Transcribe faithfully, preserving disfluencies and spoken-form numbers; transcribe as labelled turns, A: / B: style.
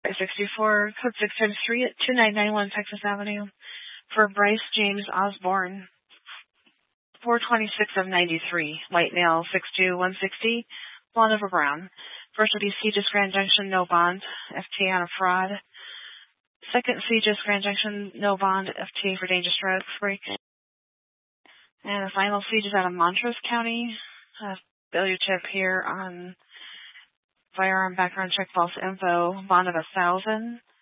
A: sixty-four, code six times three at two nine nine one Texas Avenue. For Bryce James Osborne, four twenty-six of ninety-three, white male, six two, one sixty, blonde over brown. First would be Regis Grand Junction, no bond, F T A on a fraud. Second, Regis Grand Junction, no bond, F T A for dangerous drugs break. And the final siege is out of Montrose County. Uh, failure to appear on firearm background check false info, bond of a thousand.